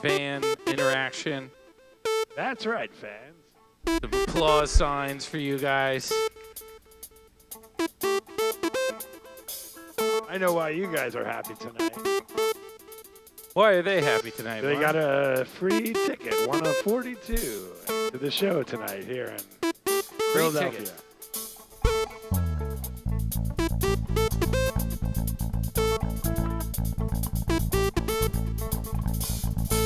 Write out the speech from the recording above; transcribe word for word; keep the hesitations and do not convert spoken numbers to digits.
fan interaction. That's right, fans. Some applause signs for you guys. I know why you guys are happy tonight. Why are they happy tonight? They Mark? got a free ticket, one of forty-two, to the show tonight here in Free Philadelphia. ticket.